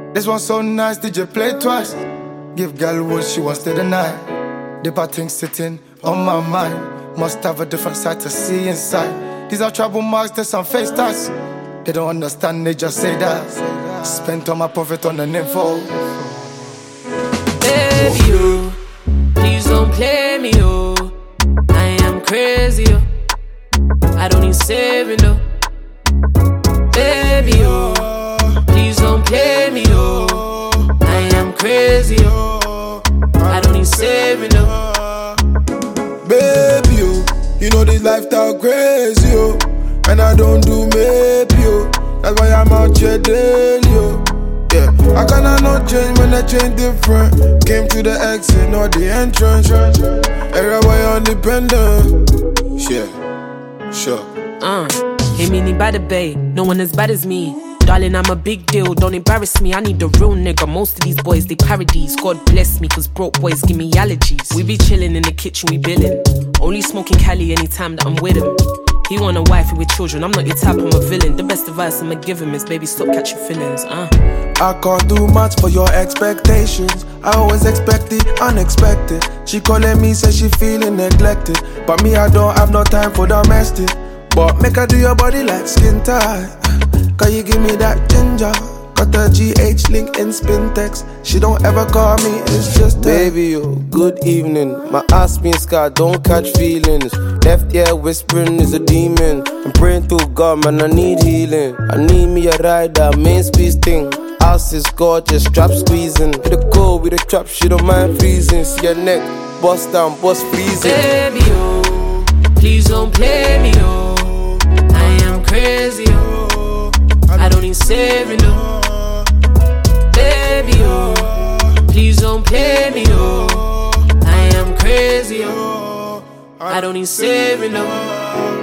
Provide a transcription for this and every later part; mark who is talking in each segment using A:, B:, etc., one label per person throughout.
A: This one so nice, DJ play twice. Give girl what she wants to deny. Deeper things sitting on my mind. Must have a different side to see inside. These are trouble marks, there's some face tats. They don't understand, they just say that. Spent all my profit on an info.
B: Baby, you, please don't play me, oh. I am crazy, oh. I don't need saving, no. Baby, oh, please don't play me, oh. I am crazy, oh. I don't need saving, no.
C: Baby, oh, you know this lifestyle crazy, oh. And I don't do maybe, oh. That's why I'm out here daily, oh. Yeah, I cannot not change when I change different. Came to the exit, not the entrance. Everywhere independent. Yeah, sure.
B: Hey, meanie by the bay, no one as bad as me. Darling, I'm a big deal, don't embarrass me. I need a real nigga, most of these boys, they parodies. God bless me, cause broke boys give me allergies. We be chilling in the kitchen, we billin'. Only smoking Cali anytime that I'm with him. He want a wife with children, I'm not your type, I'm a villain. The best advice I'ma give him is, baby, stop catching feelings,
C: I can't do much for your expectations. I always expect the unexpected. She calling me, say she feeling neglected. But me, I don't have no time for domestic. But make her do your body like skin tight. Can you give me that ginger? Got the GH link in spin text. She don't ever call me, it's just
D: baby, yo, good evening. My ass being scarred, don't catch feelings. Left ear whispering is a demon. I'm praying to God, man, I need healing. I need me a rider, main speed thing. Ass is gorgeous, strap squeezing. Hit the cold with the trap, she don't mind freezing. See your neck, bust down, bust freezing.
B: Baby, oh, please don't play me, oh. I am crazy, oh. I don't need saving, oh. Baby, oh, please don't play me, oh. I am crazy, oh. I don't need saving, oh.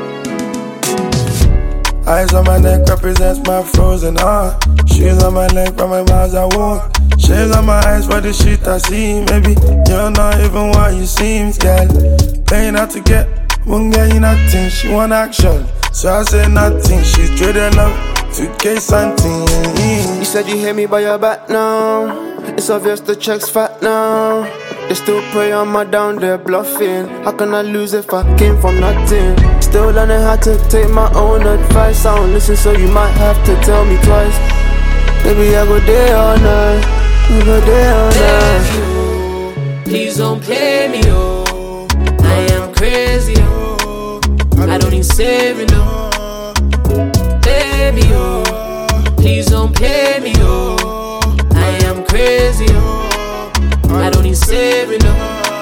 C: Eyes on my neck represents my frozen heart. Shoes on my leg from my miles I walk. Shades on my eyes for the shit I see. Maybe you're not even what you seem, girl. Playing out to get, won't get you nothing. She want action, so I say nothing. She's trading up 2K something.
D: You said you hate me by your back now. It's obvious the check's fat now. They still prey on my down, they're bluffing. How can I lose if I came from nothing? Still learning how to take my own advice. I don't listen, so you might have to tell me twice. Maybe I go day all night. I go day all night.
B: Baby, please don't play me, oh. I am crazy, oh. I don't need saving, oh. Baby, oh, please don't play me, oh. I am crazy, oh. I don't need saving, no.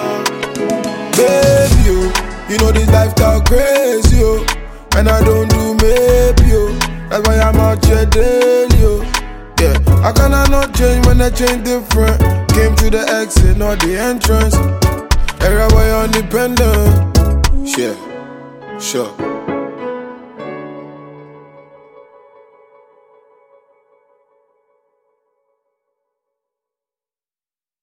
C: Baby, you know this lifestyle crazy, yo. And I don't do maybe, yo. That's why I'm out here daily, yo. Yeah, I cannot not change when I change different. Came to the exit, not the entrance. Everywhere independent. Yeah, sure.